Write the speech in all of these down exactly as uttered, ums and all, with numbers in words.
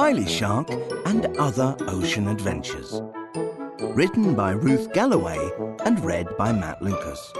Smiley Shark and Other Ocean Adventures. Written by Ruth Galloway and read by Matt Lucas.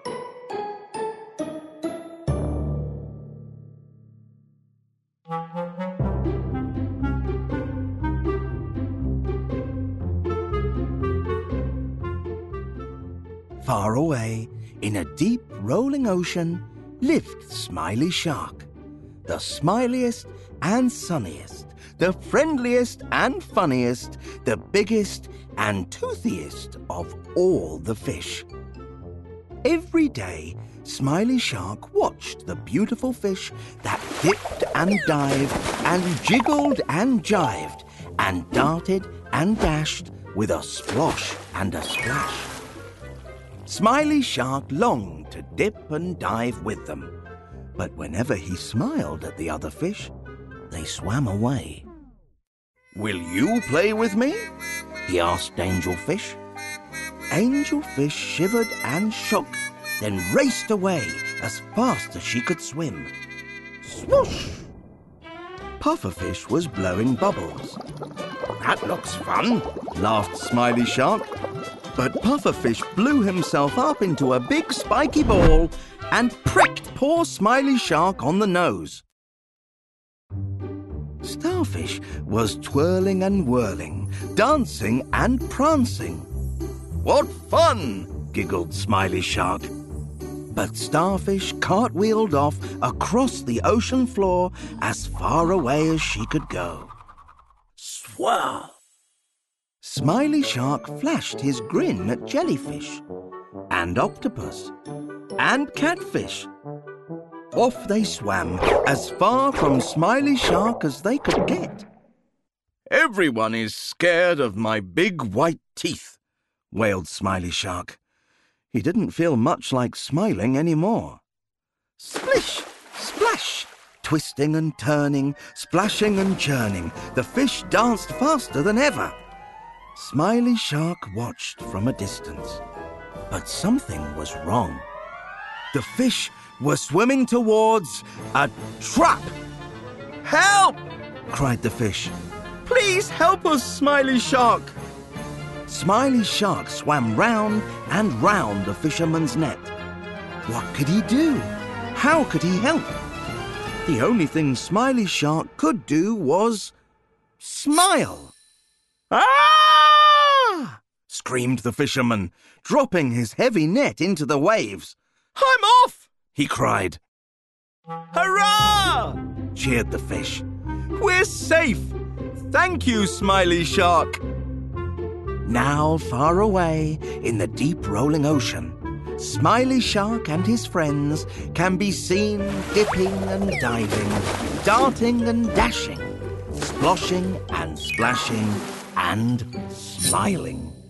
Far away, in a deep rolling ocean, lived Smiley Shark, the smiliest and sunniest, the friendliest and funniest, the biggest and toothiest of all the fish. Every day, Smiley Shark watched the beautiful fish that dipped and dived and jiggled and jived and darted and dashed with a splosh and a splash. Smiley Shark longed to dip and dive with them, but whenever he smiled at the other fish, they swam away. "Will you play with me?" he asked Angelfish. Angelfish shivered and shook, then raced away as fast as she could swim. Swoosh! Pufferfish was blowing bubbles. "That looks fun," laughed Smiley Shark. But Pufferfish blew himself up into a big spiky ball and pricked poor Smiley Shark on the nose. Starfish was twirling and whirling, dancing and prancing. "What fun!" giggled Smiley Shark. But Starfish cartwheeled off across the ocean floor as far away as she could go. Swirl! Smiley Shark flashed his grin at Jellyfish and Octopus and Catfish. Off they swam as far from Smiley Shark as they could get. "Everyone is scared of my big white teeth," wailed Smiley Shark. He didn't feel much like smiling anymore. Splish! Splash! Twisting and turning, splashing and churning, the fish danced faster than ever. Smiley Shark watched from a distance, but something was wrong. The fish were swimming towards a trap. "Help!" cried the fish. "Please help us, Smiley Shark!" Smiley Shark swam round and round the fisherman's net. What could he do? How could he help? The only thing Smiley Shark could do was smile. "Ah!" screamed the fisherman, dropping his heavy net into the waves. "I'm off!" he cried. "Hurrah!" cheered the fish. "We're safe! Thank you, Smiley Shark!" Now, far away in the deep rolling ocean, Smiley Shark and his friends can be seen dipping and diving, darting and dashing, sploshing and splashing and smiling.